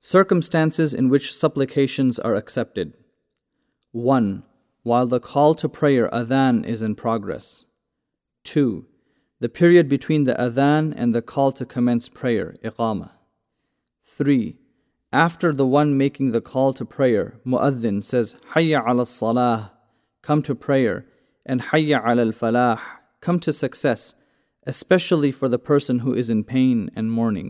Circumstances in which supplications are accepted. 1. While the call to prayer adhan is in progress. 2. The period between the adhan and the call to commence prayer, iqamah. 3. After the one making the call to prayer, mu'adhin says, Hayya ala salah, come to prayer, and Hayya ala al-falah, come to success, especially for the person who is in pain and mourning.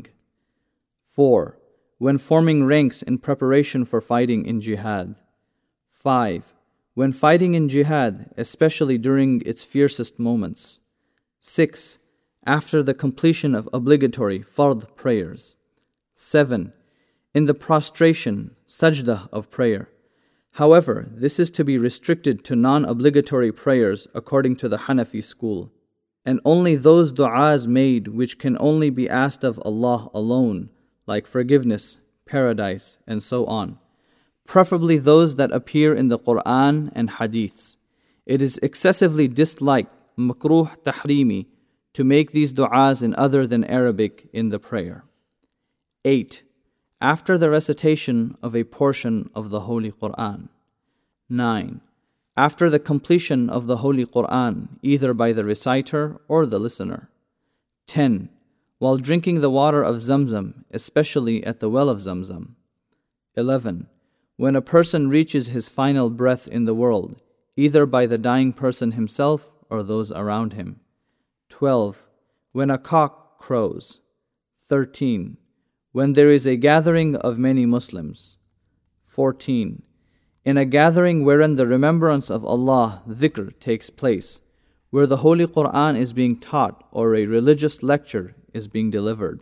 4. When forming ranks in preparation for fighting in jihad. 5. When fighting in jihad, especially during its fiercest moments. 6. After the completion of obligatory fard prayers. 7. In the prostration, sajdah of prayer. However, this is to be restricted to non-obligatory prayers according to the Hanafi school, and only those du'as made which can only be asked of Allah alone, like forgiveness, paradise, and so on. Preferably those that appear in the Quran and Hadiths. It is excessively disliked, makruh tahrimi, to make these du'as in other than Arabic in the prayer. 8. After the recitation of a portion of the Holy Quran. 9. After the completion of the Holy Quran, either by the reciter or the listener. 10. While drinking the water of Zamzam, especially at the well of Zamzam. 11. When a person reaches his final breath in the world, either by the dying person himself or those around him. 12. When a cock crows. 13. When there is a gathering of many Muslims. 14. In a gathering wherein the remembrance of Allah, dhikr, takes place, where the Holy Quran is being taught or a religious lecture is being delivered.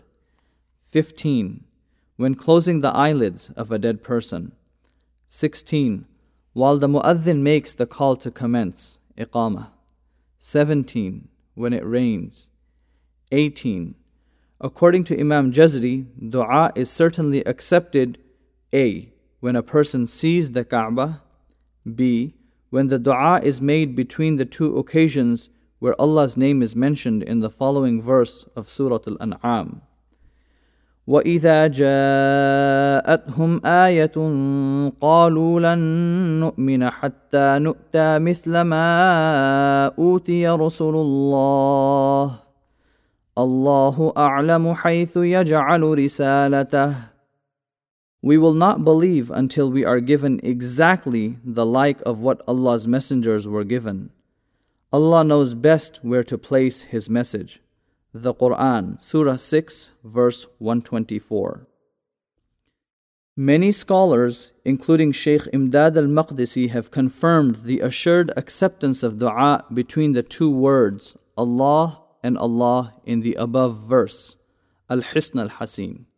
15. When closing the eyelids of a dead person. 16. While the mu'adhin makes the call to commence, iqamah. 17. When it rains. 18. According to Imam Jazri, dua is certainly accepted A. When a person sees the Kaaba. B. When the dua is made between the two occasions where Allah's name is mentioned in the following verse of Surah Al-An'am. وَإِذَا جَاءَتْهُمْ آيَةٌ قَالُوا لَن نُؤْمِنَ حَتَّى نُؤْتَى مِثْلَ مَا أُوتِيَ رُسُلُ اللَّهِ Allahu a'lamu haythu yaj'alu risalatah. We will not believe until we are given exactly the like of what Allah's messengers were given. Allah knows best where to place His message. The Quran, Surah 6, verse 124. Many scholars, including Shaykh Imdad al-Maqdisi, have confirmed the assured acceptance of dua between the two words, Allah and Allah, in the above verse, Al-Hisn al-Hasin.